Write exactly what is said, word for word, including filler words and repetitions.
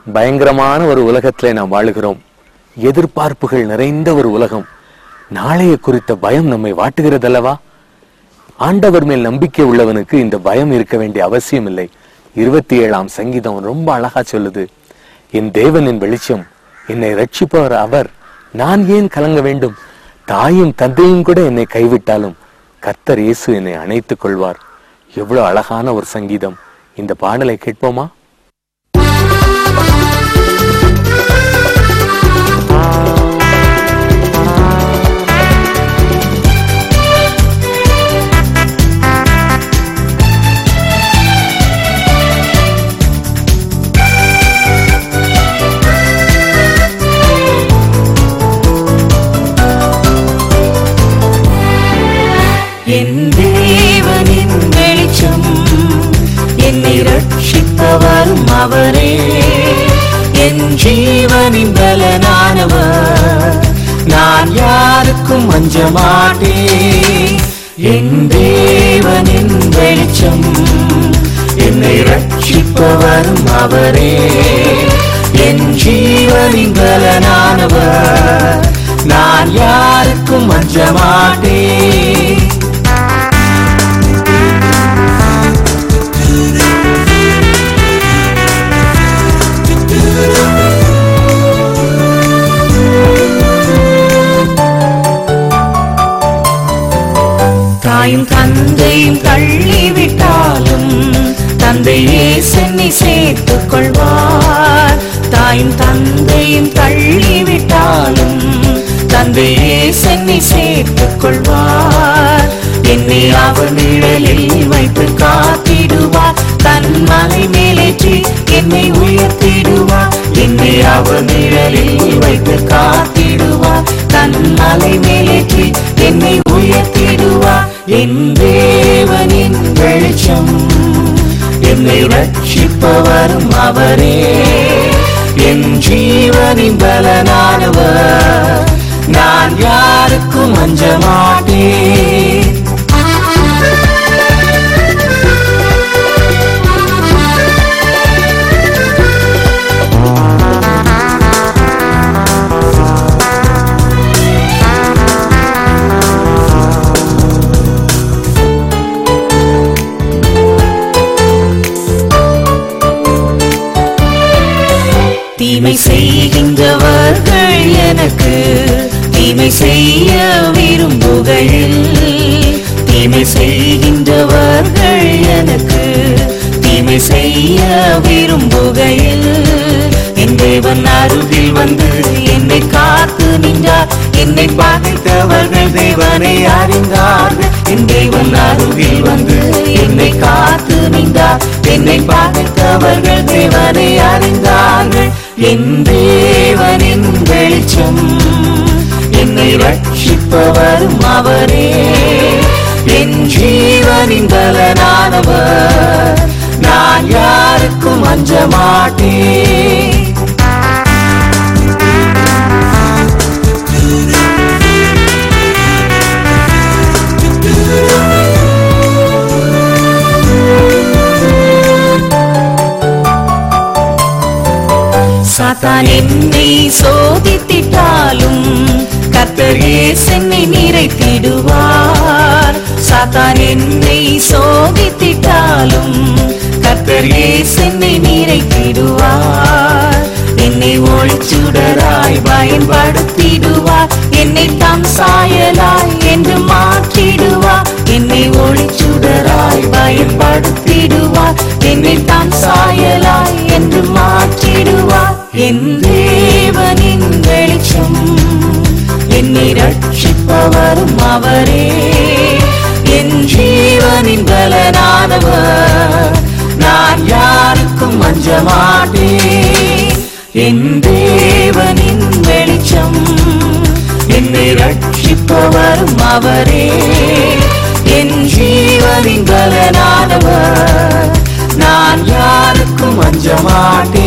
பயங்கரமான ஒரு உலகத்திலே நாம் வாழுகிறோம். எதிர்பார்ப்புகள் நிறைந்த ஒரு உலகம். நாளைய குறித்த பயம் நம்மை வாட்டுகிறதல்லவா? ஆண்டவர் மேல் நம்பிக்கை உள்ளவனுக்கு இந்த பயம் இருக்க வேண்டிய அவசியம் இல்லை. இருபத்தி ஏழாம் சங்கீதம் ரொம்ப அழகா சொல்லுது, என் தேவனின் வெளிச்சம், என்னை ரட்சிப்பவர் அவர், நான் ஏன் கலங்க வேண்டும்? தாயும் தந்தையும் கூட என்னை கைவிட்டாலும் கர்த்தர் இயேசு என்னை அணைத்துக் கொள்வார். எவ்வளவு அழகான ஒரு சங்கீதம். இந்த பாடலை கேட்போமா? என் தேவனின் வெளிச்சம், என்னை ரட்சிப்பவரும் அவரே, என் ஜீவனின் பலனானவர், நான் யாருக்கும் அஞ்ச மாட்டேன். என் தேவனின் வெளிச்சம், என்னை ரட்சிப்பவரும் அவரே, என் ஜீவனின் பலனானவர், நான் யாருக்கும் அஞ்ச மாட்டேன். தாயும் தந்தையும் தள்ளிவிட்டாலும் தந்தையே சென்னி சேர்த்துக் கொள்வார். தாயும் தந்தையும் தள்ளிவிட்டாலும் தந்தையே சென்னி சேர்த்துக் கொள்வார். என்னை அவர் நிழலில் வைத்து காத்திடுவார். தன் மலை மேலேற்றி என்னை உயர்த்திடுவார். என்னை அவர் நிழலில் வைத்து காத்திடுவார். தன் மலை மேலேற்றி என்னை உயர்த்திடுவார். என் தேவனின் வெளிச்சம், என்னை ரட்சிப்பவரும் அவரே, என் ஜீவனின் பலனானவர், நான் யாருக்கும் அஞ்ச மாட்டேன். தீமை செய்கின்றவர்கள் எனக்கு தீமை செய்ய விரும்புகையில், தீமை செய்கின்றவர்கள் எனக்கு தீமை செய்ய விரும்புகையில், என் தேவன் அருகில் வந்து என்னை காத்து நின்றார். என்னை பகைத்தவர்கள் தேவனை அறிந்தார்கள். என் தேவன் அருகில் வந்து என்னை காத்து நின்றார். என்னை பகைத்தவர்கள் தேவனை அறிந்தார்கள். என் தேவனின் வெளிச்சம், என்னை ரட்சிப்பவரும் அவரே, என் ஜீவனின் பலனானவர், நான் யாருக்கும் அஞ்ச மாட்டேன். சாத்தான் என்னை சோதித்திட்டாலும் கர்த்தர் இயேசு என்னை நிறைத்திடுவார். சாத்தான் என்னை சோதித்திட்டாலும் கர்த்தர் இயேசு என்னை நிறைத்திடுவார். என்னை ஒளிச்சுடராய் பயன்படுத்திடுவார். என்னை தம் சாயலாய் என்று மாற்றிடுவார். என்னை ஒளிச்சுடராய் பயன்படுத்திடுவார். என்னை தம் சாயலாய் என்று மாற்றிடுவார். என் தேவனின் வெளிச்சம், என்னை ரட்சிப்பவரும் அவரே, என் ஜீவனின் பலனானவர், நான் யாருக்கும் அஞ்ச மாட்டேன். என் தேவனின் வெளிச்சம், என்னை ரட்சிப்பவரும் அவரே, என் ஜீவனின் பலனானவர், நான் யாருக்கும் அஞ்ச மாட்டேன்.